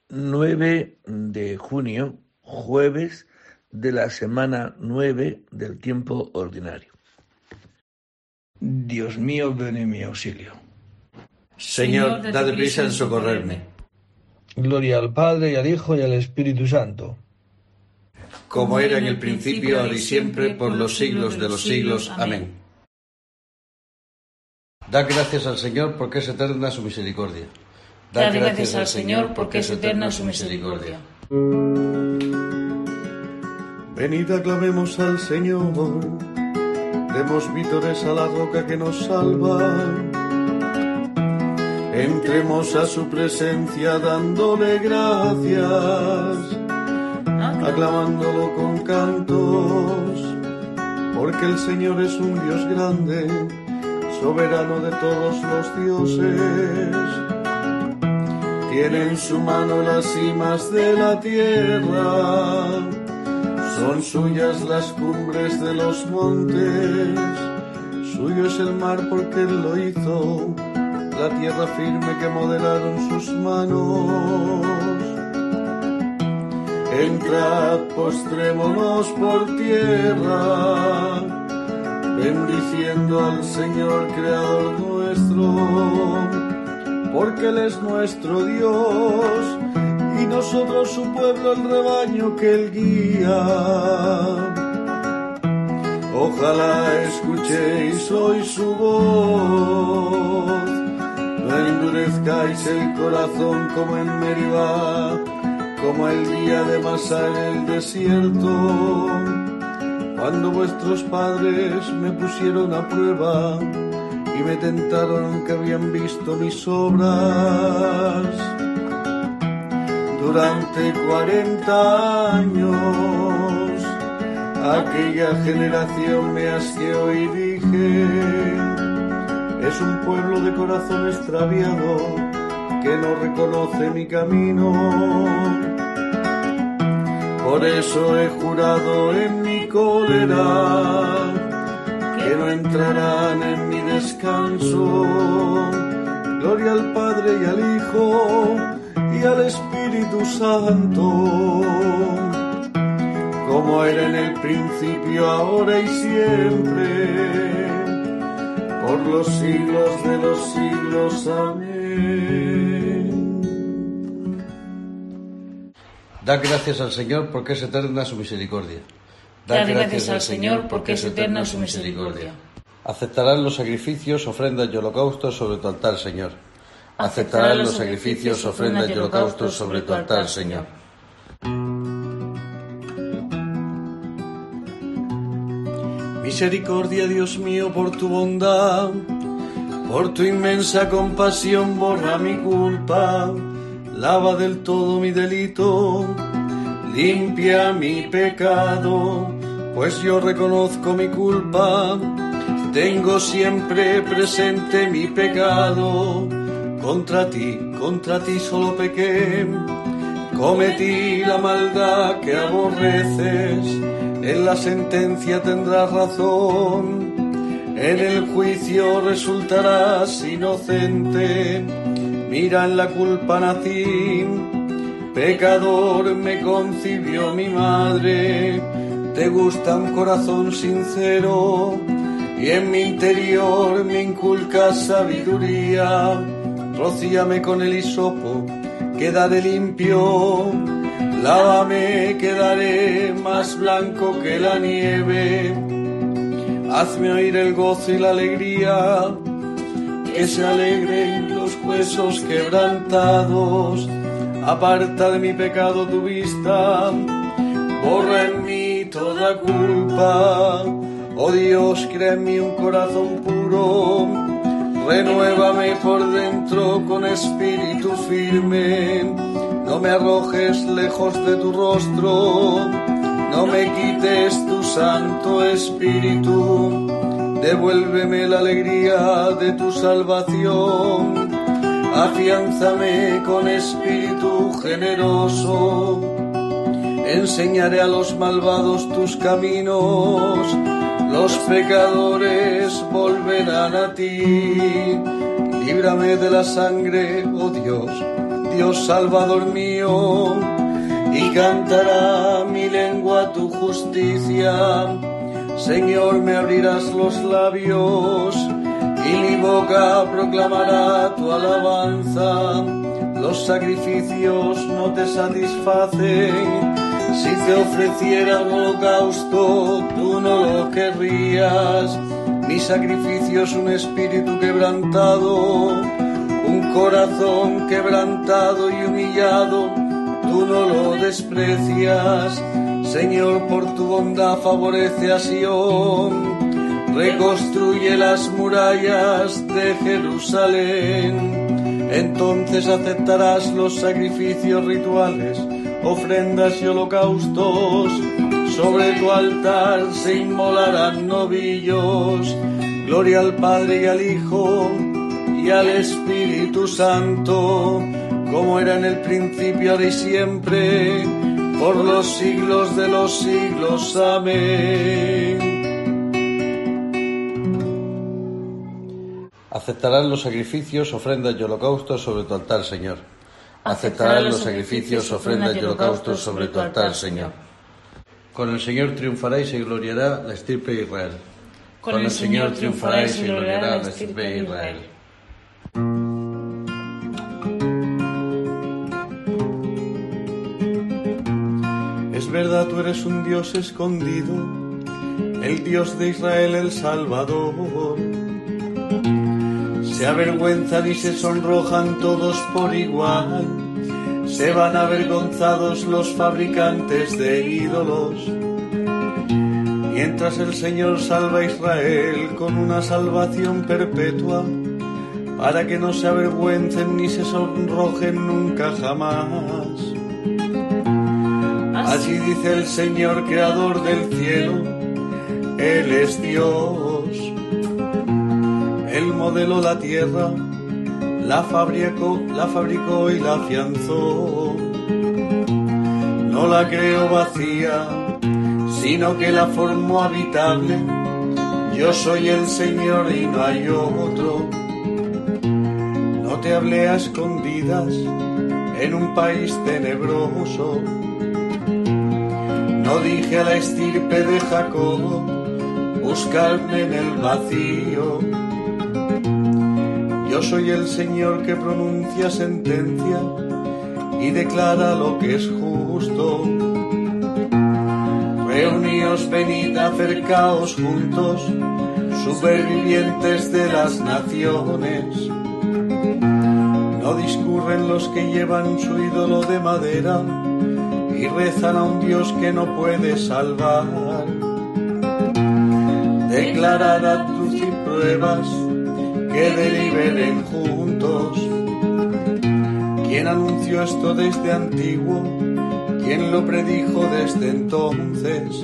9 de junio, jueves de la semana 9 del tiempo ordinario. Dios mío, ven en mi auxilio. Señor, dad prisa en socorrerme. Gloria al Padre, y al Hijo, y al Espíritu Santo. Como era en el principio, ahora y siempre, por los siglos de los siglos. Amén. Dad gracias al Señor, porque es eterna su misericordia. Dad gracias al Señor, porque es eterna su misericordia. Venid, aclamemos al Señor, demos vítores a la roca que nos salva. Entremos a su presencia dándole gracias, aclamándolo con cantos, porque el Señor es un Dios grande, soberano de todos los dioses. Tiene en su mano las cimas de la tierra, son suyas las cumbres de los montes, suyo es el mar porque Él lo hizo, la tierra firme que modelaron sus manos. Entrad, postrémonos por tierra, bendiciendo al Señor Creador nuestro, porque Él es nuestro Dios, y nosotros su pueblo, el rebaño que Él guía. Ojalá escuchéis hoy su voz, no endurezcáis el corazón como en Meribá, como el día de Masá en el desierto, cuando vuestros padres me pusieron a prueba y me tentaron aunque habían visto mis obras. Durante 40 años aquella generación me asqueó y dije: es un pueblo de corazón extraviado que no reconoce mi camino. Por eso he jurado en mi cólera que no entrarán en mi descanso. Gloria al Padre y al Hijo y al Espíritu Santo, como era en el principio, ahora y siempre, por los siglos de los siglos. Amén. Dad gracias al Señor, porque es eterna su misericordia. Dad gracias al Señor, porque es eterna su misericordia. Aceptarán los sacrificios, ofrendas y holocaustos sobre tu altar, Señor. Aceptarán los sacrificios, ofrendas y holocaustos sobre tu altar, Señor. Misericordia, Dios mío, por tu bondad, por tu inmensa compasión, borra mi culpa, lava del todo mi delito, limpia mi pecado, pues yo reconozco mi culpa, tengo siempre presente mi pecado. Contra ti solo pequé, cometí la maldad que aborreces, en la sentencia tendrás razón, en el juicio resultarás inocente, mira en la culpa nací, pecador me concibió mi madre, te gusta un corazón sincero, y en mi interior me inculcas sabiduría. Rocíame con el hisopo, quedaré limpio, lávame, quedaré más blanco que la nieve. Hazme oír el gozo y la alegría, que se alegren los huesos quebrantados. Aparta de mi pecado tu vista, borra en mí toda culpa. Oh Dios, crea en mí un corazón puro, renuévame por dentro con espíritu firme, no me arrojes lejos de tu rostro, no me quites tu santo espíritu, devuélveme la alegría de tu salvación, afiánzame con espíritu generoso, enseñaré a los malvados tus caminos, los pecadores volverán a ti. Líbrame de la sangre, oh Dios, Dios Salvador mío, y cantará mi lengua tu justicia. Señor, me abrirás los labios, y mi boca proclamará tu alabanza. Los sacrificios no te satisfacen, si te ofreciera un holocausto, tú no lo querrías. Mi sacrificio es un espíritu quebrantado, un corazón quebrantado y humillado, tú no lo desprecias. Señor, por tu bondad favorece a Sión, reconstruye las murallas de Jerusalén. Entonces aceptarás los sacrificios rituales, ofrendas y holocaustos. Sobre tu altar se inmolarán novillos. Gloria al Padre y al Hijo y al Espíritu Santo, como era en el principio, ahora y siempre, por los siglos de los siglos. Amén. Aceptarán los sacrificios, ofrendas y holocaustos sobre tu altar, Señor. Aceptarán los sacrificios, ofrendas y holocaustos sobre tu altar, Señor. Con el Señor triunfará y se gloriará la estirpe de Israel. Con el Señor triunfará y se gloriará la estirpe de Israel. Es verdad, tú eres un Dios escondido, el Dios de Israel, el Salvador. Se avergüenzan y se sonrojan todos por igual, se van avergonzados los fabricantes de ídolos. Mientras el Señor salva a Israel con una salvación perpetua, para que no se avergüencen ni se sonrojen nunca jamás. Así dice el Señor, creador del cielo, Él es Dios. Él modeló la tierra, la fabricó y la afianzó. No la creó vacía, sino que la formó habitable. Yo soy el Señor y no hay otro. No te hablé a escondidas en un país tenebroso. No dije a la estirpe de Jacob, buscarme en el vacío. Yo soy el Señor que pronuncia sentencia y declara lo que es justo. Reuníos, venid, acercaos juntos, supervivientes de las naciones. No discurren los que llevan su ídolo de madera y rezan a un Dios que no puede salvar. Declarad luz y pruebas que deliberen juntos. ¿Quién anunció esto desde antiguo? ¿Quién lo predijo desde entonces?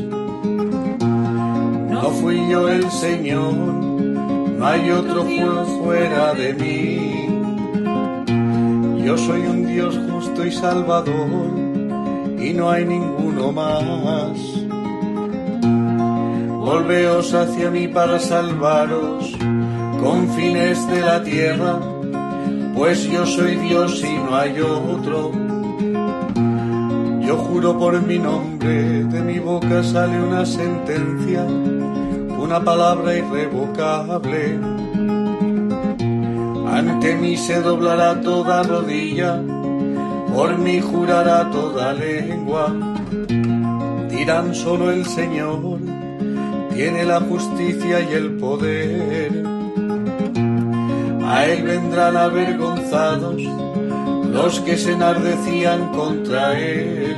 No fui yo el Señor, no hay otro fuera de mí. Yo soy un Dios justo y salvador, y no hay ninguno más. Volveos hacia mí para salvaros, confines de la tierra, pues yo soy Dios y no hay otro. Yo juro por mi nombre, de mi boca sale una sentencia, una palabra irrevocable. Ante mí se doblará toda rodilla, por mí jurará toda lengua. Dirán solo el Señor tiene la justicia y el poder. A él vendrán avergonzados los que se enardecían contra él.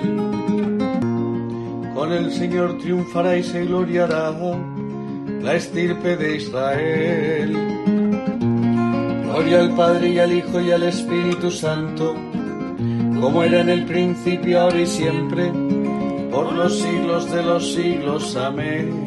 Con el Señor triunfará y se gloriará la estirpe de Israel. Gloria al Padre y al Hijo y al Espíritu Santo, como era en el principio, ahora y siempre, por los siglos de los siglos. Amén.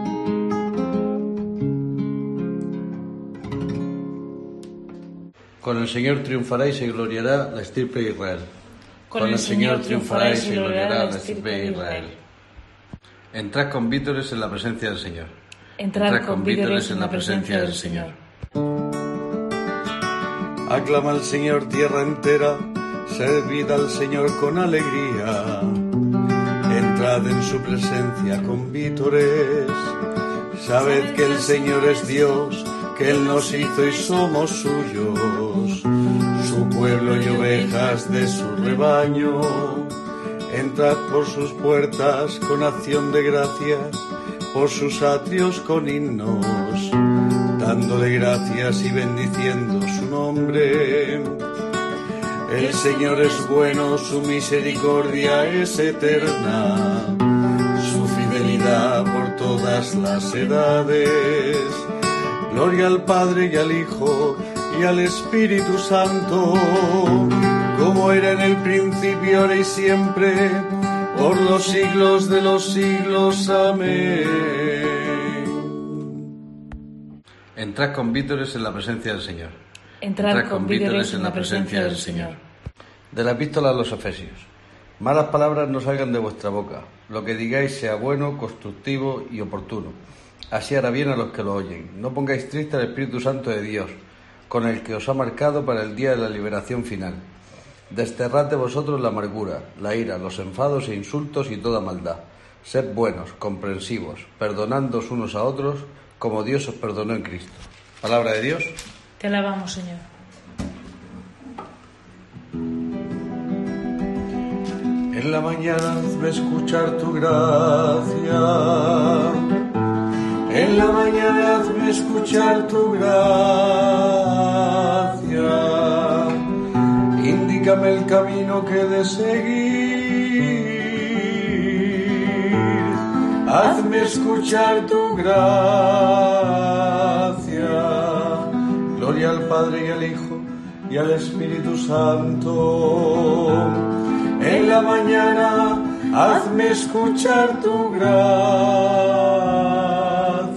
Con el Señor triunfará y se gloriará la estirpe de Israel. Con el Señor triunfará y se gloriará la estirpe de Israel. Entrad con vítores en la presencia del Señor. Entrad con vítores en la presencia del Señor. Aclama al Señor tierra entera, servid al Señor con alegría, entrad en su presencia con vítores, sabed que el Señor es Dios, que Él nos hizo y somos suyos, su pueblo y ovejas de su rebaño. Entrad por sus puertas con acción de gracias, por sus atrios con himnos, dándole gracias y bendiciendo su nombre. El Señor es bueno, su misericordia es eterna, su fidelidad por todas las edades. Gloria al Padre y al Hijo y al Espíritu Santo, como era en el principio, ahora y siempre, por los siglos de los siglos. Amén. Entrad con vítores en la presencia del Señor. Entrad con vítores en la presencia del Señor. De la epístola a los Efesios. Malas palabras no salgan de vuestra boca, lo que digáis sea bueno, constructivo y oportuno. Así hará bien a los que lo oyen. No pongáis triste al Espíritu Santo de Dios, con el que os ha marcado para el día de la liberación final. Desterrad de vosotros la amargura, la ira, los enfados e insultos y toda maldad. Sed buenos, comprensivos, perdonándoos unos a otros, como Dios os perdonó en Cristo. Palabra de Dios. Te alabamos, Señor. En la mañana hazme escuchar tu gracia, en la mañana hazme escuchar tu gracia, indícame el camino que he de seguir, hazme escuchar tu gracia. Gloria al Padre y al Hijo y al Espíritu Santo. En la mañana hazme escuchar tu gracia.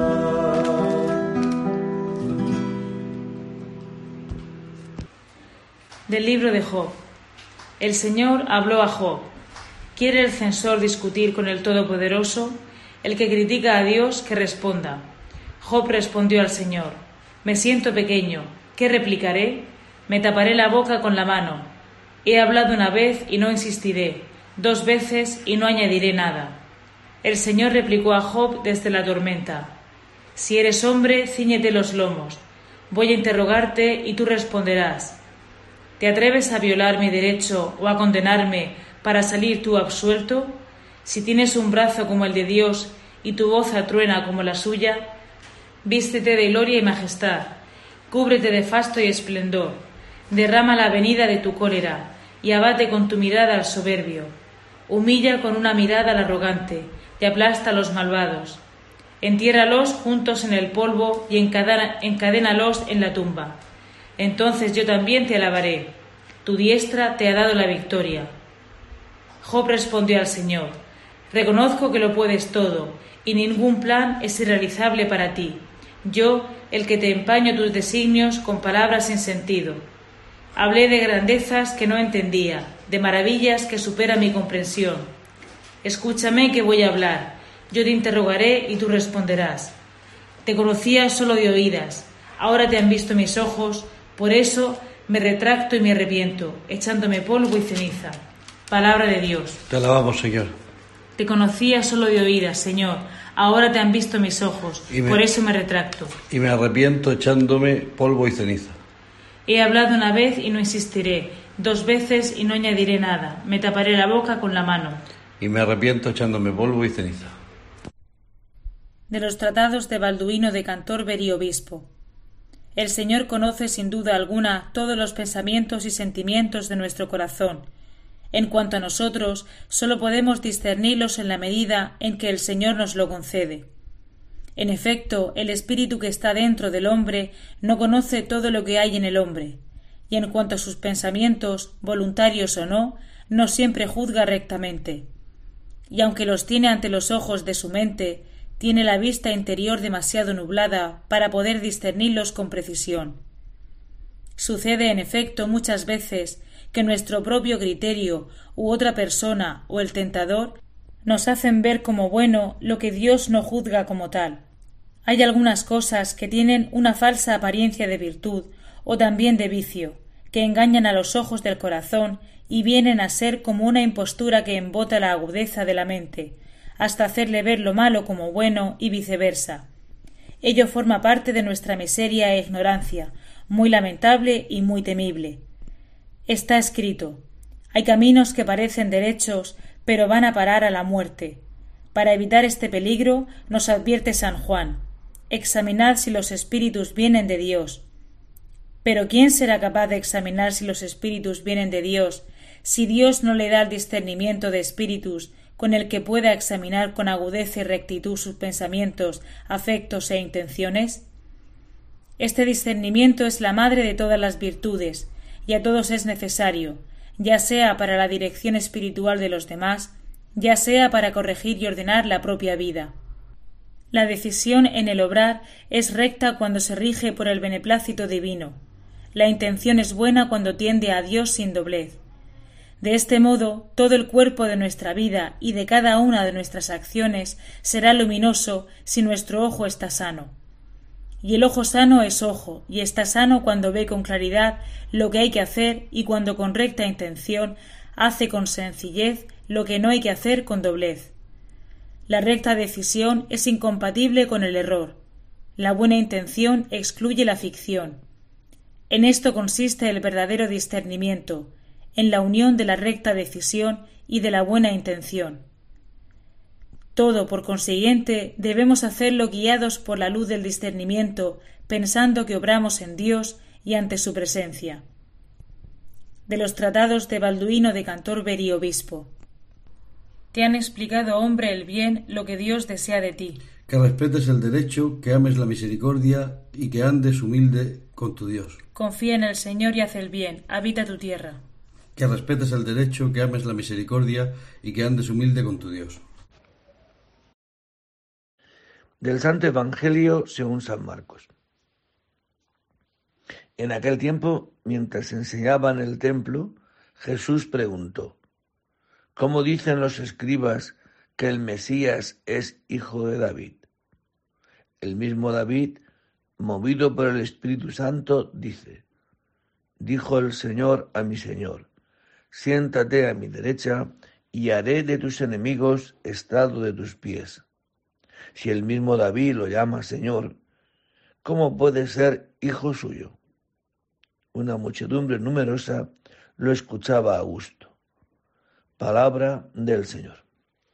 Del libro de Job. El Señor habló a Job. ¿Quiere el censor discutir con el Todopoderoso? El que critica a Dios, que responda. Job respondió al Señor: Me siento pequeño, ¿qué replicaré? Me taparé la boca con la mano. He hablado una vez y no insistiré, 2 veces y no añadiré nada. El Señor replicó a Job desde la tormenta: Si eres hombre, cíñete los lomos. Voy a interrogarte y tú responderás. ¿Te atreves a violar mi derecho o a condenarme para salir tú absuelto? Si tienes un brazo como el de Dios y tu voz atruena como la suya, vístete de gloria y majestad, cúbrete de fasto y esplendor, derrama la venida de tu cólera y abate con tu mirada al soberbio, humilla con una mirada al arrogante y aplasta a los malvados, entiérralos juntos en el polvo y encadénalos en la tumba. Entonces yo también te alabaré, tu diestra te ha dado la victoria. Job respondió al Señor: Reconozco que lo puedes todo, y ningún plan es irrealizable para ti. Yo, el que te empaño tus designios con palabras sin sentido. Hablé de grandezas que no entendía, de maravillas que superan mi comprensión. Escúchame que voy a hablar, yo te interrogaré y tú responderás. Te conocía solo de oídas, ahora te han visto mis ojos, por eso me retracto y me arrepiento, echándome polvo y ceniza. Palabra de Dios. Te alabamos, Señor. Te conocía solo de oídas, Señor, ahora te han visto mis ojos, por eso me retracto. Y me arrepiento echándome polvo y ceniza. He hablado una vez y no insistiré, 2 veces y no añadiré nada, me taparé la boca con la mano. Y me arrepiento echándome polvo y ceniza. De los tratados de Balduino de Cantorbery, obispo. El Señor conoce sin duda alguna todos los pensamientos y sentimientos de nuestro corazón. En cuanto a nosotros, sólo podemos discernirlos en la medida en que el Señor nos lo concede. En efecto, el espíritu que está dentro del hombre no conoce todo lo que hay en el hombre, y en cuanto a sus pensamientos, voluntarios o no, no siempre juzga rectamente. Y aunque los tiene ante los ojos de su mente, tiene la vista interior demasiado nublada para poder discernirlos con precisión. Sucede, en efecto, muchas veces que nuestro propio criterio u otra persona o el tentador nos hacen ver como bueno lo que Dios no juzga como tal. Hay algunas cosas que tienen una falsa apariencia de virtud o también de vicio, que engañan a los ojos del corazón y vienen a ser como una impostura que embota la agudeza de la mente, hasta hacerle ver lo malo como bueno y viceversa. Ello forma parte de nuestra miseria e ignorancia, muy lamentable y muy temible. Está escrito: hay caminos que parecen derechos, pero van a parar a la muerte. Para evitar este peligro, nos advierte San Juan: examinad si los espíritus vienen de Dios. Pero ¿quién será capaz de examinar si los espíritus vienen de Dios, si Dios no le da el discernimiento de espíritus con el que pueda examinar con agudeza y rectitud sus pensamientos, afectos e intenciones? Este discernimiento es la madre de todas las virtudes, y a todos es necesario, ya sea para la dirección espiritual de los demás, ya sea para corregir y ordenar la propia vida. La decisión en el obrar es recta cuando se rige por el beneplácito divino. La intención es buena cuando tiende a Dios sin doblez. De este modo, todo el cuerpo de nuestra vida y de cada una de nuestras acciones será luminoso si nuestro ojo está sano. Y el ojo sano es ojo, y está sano cuando ve con claridad lo que hay que hacer y cuando con recta intención hace con sencillez lo que no hay que hacer con doblez. La recta decisión es incompatible con el error. La buena intención excluye la ficción. En esto consiste el verdadero discernimiento, en la unión de la recta decisión y de la buena intención. Todo, por consiguiente, debemos hacerlo guiados por la luz del discernimiento, pensando que obramos en Dios y ante su presencia. De los tratados de Balduino de Cantorberi, obispo. Te han explicado, hombre, el bien, lo que Dios desea de ti. Que respetes el derecho, que ames la misericordia y que andes humilde con tu Dios. Confía en el Señor y haz el bien, habita tu tierra. Que respetes el derecho, que ames la misericordia y que andes humilde con tu Dios. Del Santo Evangelio según San Marcos. En aquel tiempo, mientras enseñaba en el templo, Jesús preguntó: ¿cómo dicen los escribas que el Mesías es hijo de David? El mismo David, movido por el Espíritu Santo, dice: dijo el Señor a mi Señor: siéntate a mi derecha y haré de tus enemigos estrado de tus pies. Si el mismo David lo llama Señor, ¿cómo puede ser hijo suyo? Una muchedumbre numerosa lo escuchaba a gusto. Palabra del Señor.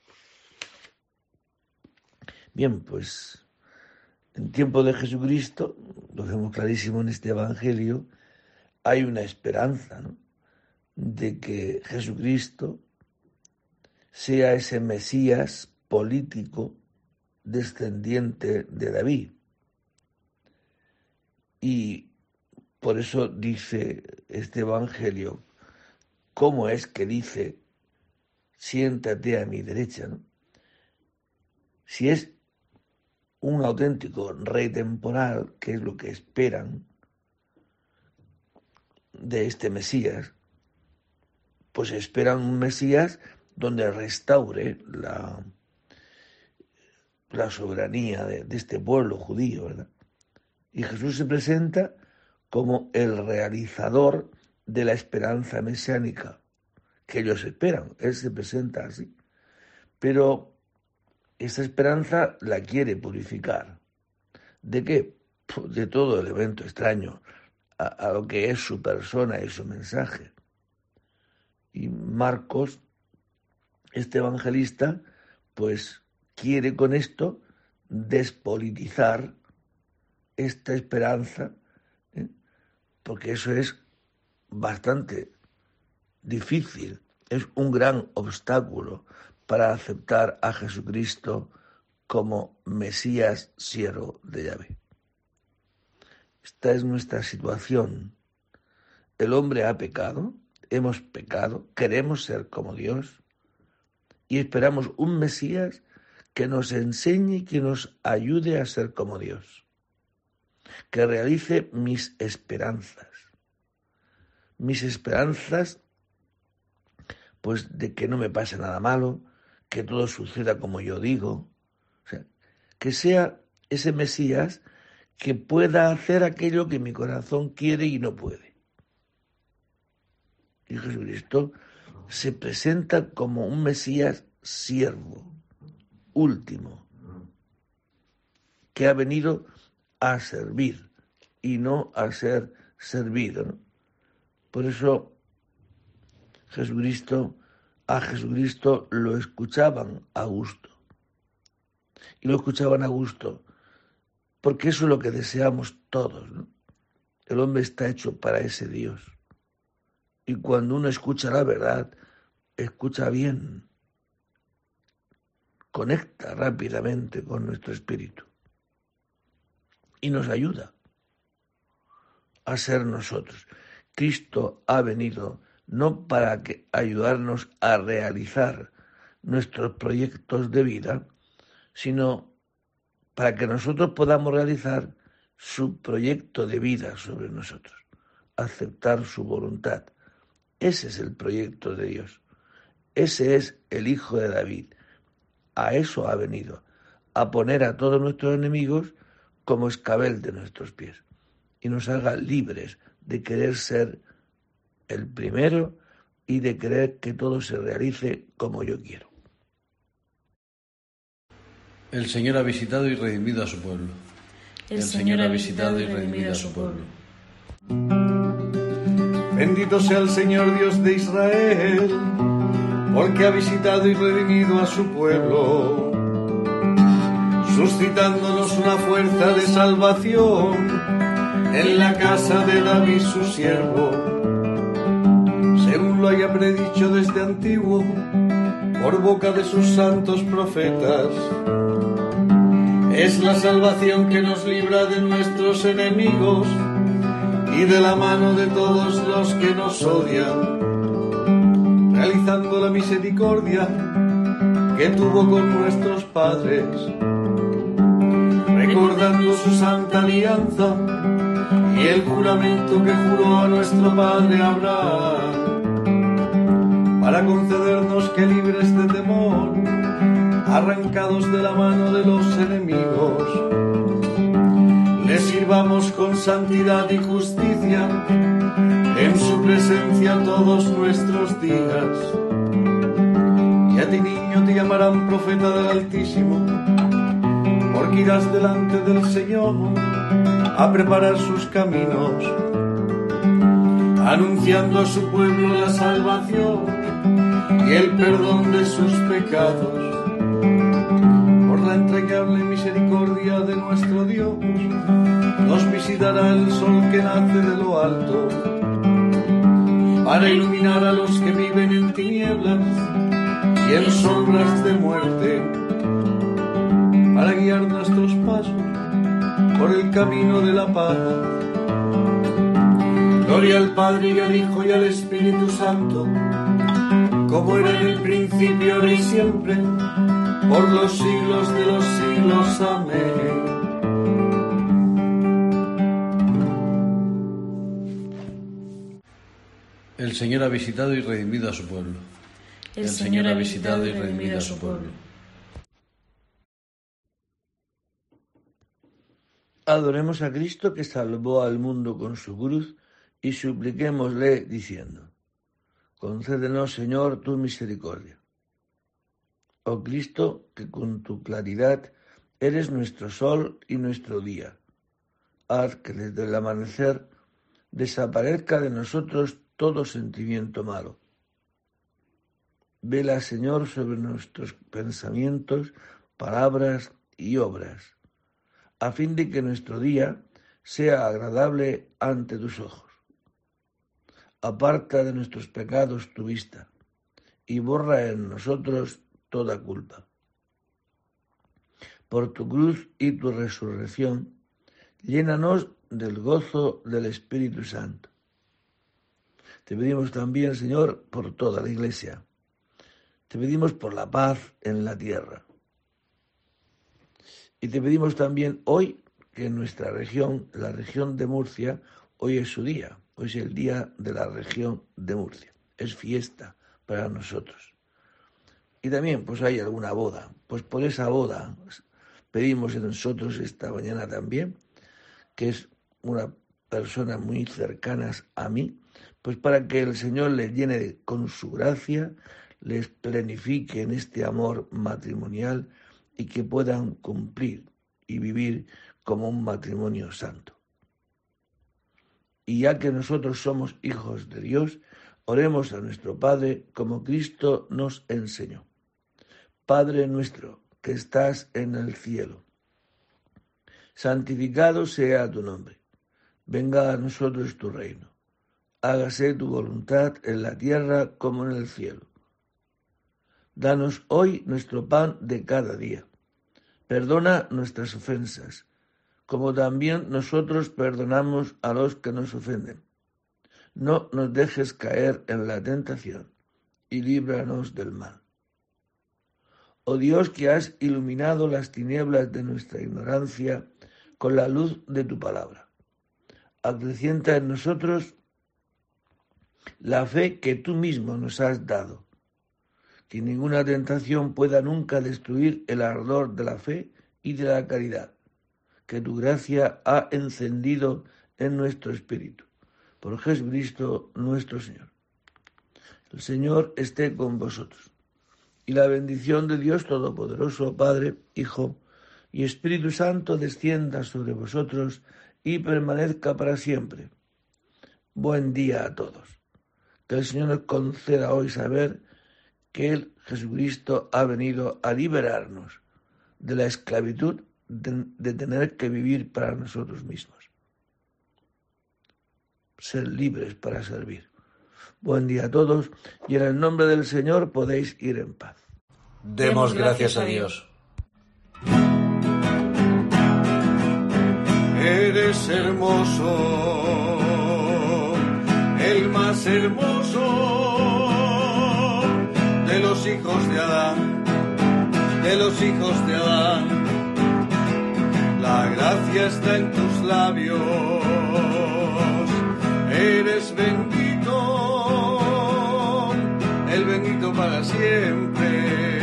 Bien, pues en tiempo de Jesucristo, lo vemos clarísimo en este Evangelio, hay una esperanza, ¿no?, de que Jesucristo sea ese Mesías político descendiente de David. Y por eso dice este Evangelio, ¿cómo es que dice siéntate a mi derecha, ¿no? Si es un auténtico rey temporal, que es lo que esperan de este Mesías, pues esperan un Mesías donde restaure la soberanía de este pueblo judío, ¿verdad? Y Jesús se presenta como el realizador de la esperanza mesiánica que ellos esperan. Él se presenta así. Pero esta esperanza la quiere purificar. ¿De qué? Pues de todo elemento extraño a lo que es su persona y su mensaje. Y Marcos, este evangelista, pues quiere con esto despolitizar esta esperanza, porque eso es bastante difícil, es un gran obstáculo para aceptar a Jesucristo como Mesías, siervo de Yahvé. Esta es nuestra situación. El hombre ha pecado, hemos pecado, queremos ser como Dios y esperamos un Mesías que nos enseñe y que nos ayude a ser como Dios, que realice mis esperanzas, pues de que no me pase nada malo, que todo suceda como yo digo, o sea, que sea ese Mesías que pueda hacer aquello que mi corazón quiere y no puede. Y Jesucristo se presenta como un Mesías siervo, último, que ha venido a servir y no a ser servido, ¿no? Por eso a Jesucristo lo escuchaban a gusto. Y lo escuchaban a gusto, porque eso es lo que deseamos todos, ¿no? El hombre está hecho para ese Dios. Y cuando uno escucha la verdad, escucha bien, conecta rápidamente con nuestro espíritu y nos ayuda a ser nosotros. Cristo ha venido no para ayudarnos a realizar nuestros proyectos de vida, sino para que nosotros podamos realizar su proyecto de vida sobre nosotros, aceptar su voluntad. Ese es el proyecto de Dios. Ese es el Hijo de David. A eso ha venido, a poner a todos nuestros enemigos como escabel de nuestros pies y nos haga libres de querer ser el primero y de querer que todo se realice como yo quiero. El Señor ha visitado y redimido a su pueblo. El Señor ha visitado y redimido a su pueblo. Bendito sea el Señor Dios de Israel, porque ha visitado y redimido a su pueblo, suscitándonos una fuerza de salvación en la casa de David su siervo, según lo haya predicho desde antiguo por boca de sus santos profetas. Es la salvación que nos libra de nuestros enemigos y de la mano de todos los que nos odian, realizando la misericordia que tuvo con nuestros padres, recordando su santa alianza y el juramento que juró a nuestro padre Abraham, para concedernos que libres de temor, arrancados de la mano de los enemigos, le sirvamos con santidad y justicia en su presencia todos nuestros días. Y a ti, niño, te llamarán profeta del Altísimo, porque irás delante del Señor a preparar sus caminos, anunciando a su pueblo la salvación y el perdón de sus pecados. Por la entrañable misericordia de nuestro Dios, nos visitará el sol que nace de lo alto, para iluminar a los que viven en tinieblas y en sombras de muerte, para guiar nuestros pasos por el camino de la paz. Gloria al Padre y al Hijo y al Espíritu Santo, como era en el principio, ahora y siempre, por los siglos de los siglos. Amén. El Señor ha visitado y redimido a su pueblo. El Señor ha visitado y redimido a su pueblo. Adoremos a Cristo que salvó al mundo con su cruz y supliquémosle diciendo: concédenos, Señor, tu misericordia. Oh Cristo, que con tu claridad eres nuestro sol y nuestro día, haz que desde el amanecer desaparezca de nosotros todo sentimiento malo. Vela, Señor, sobre nuestros pensamientos, palabras y obras, a fin de que nuestro día sea agradable ante tus ojos. Aparta de nuestros pecados tu vista y borra en nosotros toda culpa. Por tu cruz y tu resurrección, llénanos del gozo del Espíritu Santo. Te pedimos también, Señor, por toda la Iglesia. Te pedimos por la paz en la tierra. Y te pedimos también hoy que en nuestra región, la región de Murcia, hoy es su día. Hoy es el día de la región de Murcia. Es fiesta para nosotros. Y también, pues hay alguna boda. Pues por esa boda pedimos en nosotros esta mañana también, que es una persona muy cercana a mí, pues para que el Señor les llene con su gracia, les plenifique en este amor matrimonial y que puedan cumplir y vivir como un matrimonio santo. Y ya que nosotros somos hijos de Dios, oremos a nuestro Padre como Cristo nos enseñó. Padre nuestro, que estás en el cielo, santificado sea tu nombre. Venga a nosotros tu reino. Hágase tu voluntad en la tierra como en el cielo. Danos hoy nuestro pan de cada día. Perdona nuestras ofensas, como también nosotros perdonamos a los que nos ofenden. No nos dejes caer en la tentación, y líbranos del mal. Oh Dios, que has iluminado las tinieblas de nuestra ignorancia con la luz de tu palabra, acrecienta en nosotros la fe que tú mismo nos has dado. Que ninguna tentación pueda nunca destruir el ardor de la fe y de la caridad que tu gracia ha encendido en nuestro espíritu. Por Jesucristo nuestro Señor. El Señor esté con vosotros. Y la bendición de Dios Todopoderoso, Padre, Hijo y Espíritu Santo descienda sobre vosotros y permanezca para siempre. Buen día a todos. Que el Señor nos conceda hoy saber que Él, Jesucristo, ha venido a liberarnos de la esclavitud de tener que vivir para nosotros mismos. Ser libres para servir. Buen día a todos y en el nombre del Señor podéis ir en paz. Demos gracias a Dios. Eres hermoso, el más hermoso de los hijos de Adán, de los hijos de Adán. La gracia está en tus labios, eres bendito, el bendito para siempre.